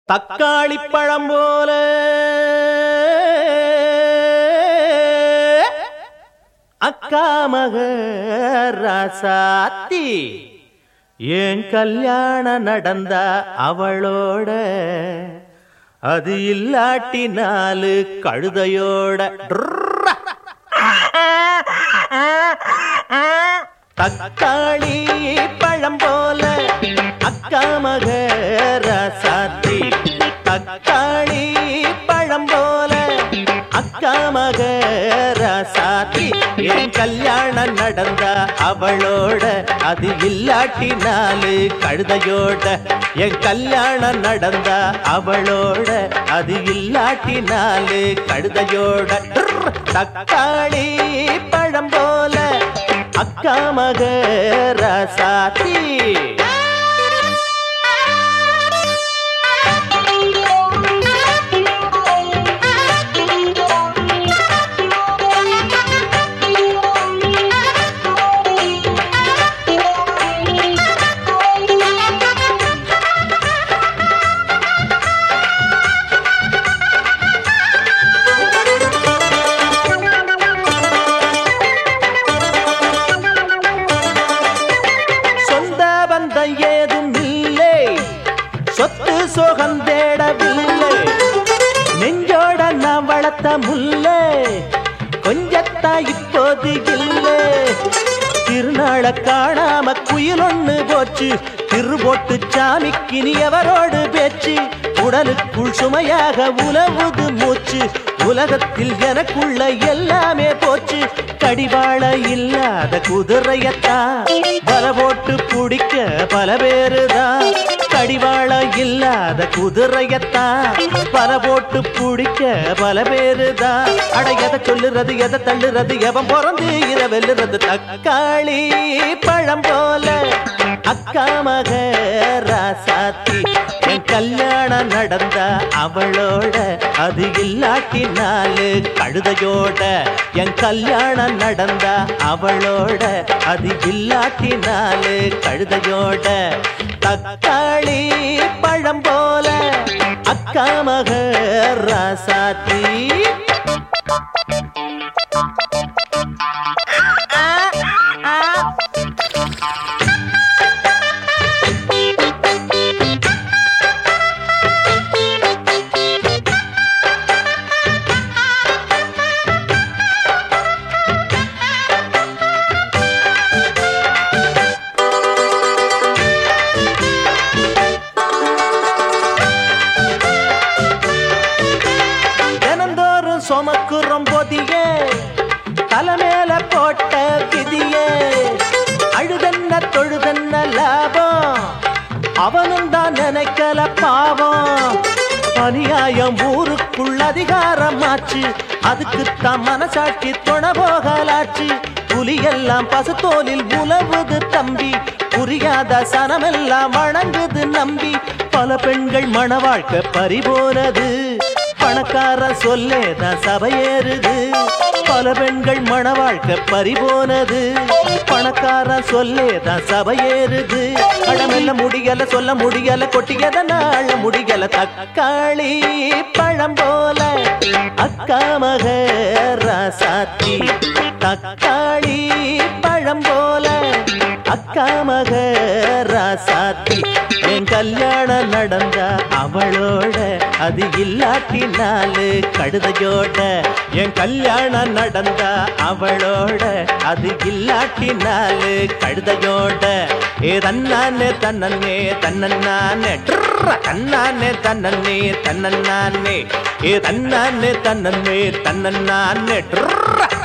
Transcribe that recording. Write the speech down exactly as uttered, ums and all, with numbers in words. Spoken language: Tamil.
தக்காளி பழம் போல அக்கா மக ராசாத்தி ஏன் கல்யாணம் நடந்தா அவளோட அது இல்லாட்டி நாலு கழுதையோட தக்காளி பழம் போல அக்கா மக ராசாத்தி தக்காளி பழம் போல அக்கா மக ராசாத்தி என் கல்யாணம் நடந்தா அவளோட அது இல்லாட்டி நாலு கழுதையோட என் கல்யாணம் நடந்தா அவளோட அது இல்லாட்டி நாலு கழுதையோட தக்காளி பழம் போல அக்கா மக ராசாத்தி ஏதும் இல்லை சொத்து சோகம் தேடவில்லை நெஞ்சோட நான் வளர்த்த முல்லை கொஞ்சத்தா இப்போது இல்லை திருநாள காணாம குயில் ஒண்ணு போச்சு திருபோட்டு சாமிக்கு நீ எவரோடு பேச்சு உடலுக்குள் சுமையாக உலவுது மூச்சு உலகத்தில் எனக்குள்ள எல்லாமே போச்சு கடிவாள இல்லாத குதிரையத்தான் பல போட்டு பிடிக்க பல பேருதான் கடிவாள இல்லாத குதிரையத்தான் பல போட்டு பிடிக்க பல பேருதான் அட எதை சொல்லுறது எதை தள்ளுறது எவன் பிறந்து இத வெல்லுறது தக்காளி பழம் போல அக்கா மக ராசாத்தி என் கல்யாணம் நடந்தா அவளோட அது இல்லாட்டி நாலு கழுதையோட என் கல்யாணம் நடந்தா அவளோட அது இல்லாட்டி நாலு கழுதையோட தக்காளி பழம் போல அக்கா மக ராசாத்தி சொமக்குறம் பொதியே தலைமேல போட்ட விதியே அழுதன்ன தொழுதன்ன லாபம் அவனும் தான் நினைக்கல பாவம் அநியாயம் ஊருக்குள் அதிகாரமாச்சு அதுக்குத்தான் மனசாட்சி தொண போகலாச்சு புலியெல்லாம் பசுத்தோலில் உலவுது தம்பி புரியாத சனமெல்லாம் வணங்குது நம்பி பல பெண்கள் மன வாழ்க்கை பறிபோனது பணக்கார சொல்லேதான் சபையேறுது பல பெண்கள் மன வாழ்க்கை பறிபோனது பணக்கார சொல்லேதான் சபையேறுது அடமெல்ல முடியல சொல்ல முடியல கொட்டியத நாள முடியல தக்காளி பழம் போல அக்கா மக ராசாத்தி தக்காளி பழம் போல அக்கா மக ராசாத்தி என் கல்யாணம் நடந்தா அவளோட அது இல்லாட்டி நாலு கழுதையோட என் கல்யாணம் நடந்தா அவளோட அது இல்லாட்டி நாலு கழுதையோட ஏ தன்னானே தன்னே தன்னே தன்னானே தன்னே தன்னே ஏ தன்னானே தன்னே தன்னே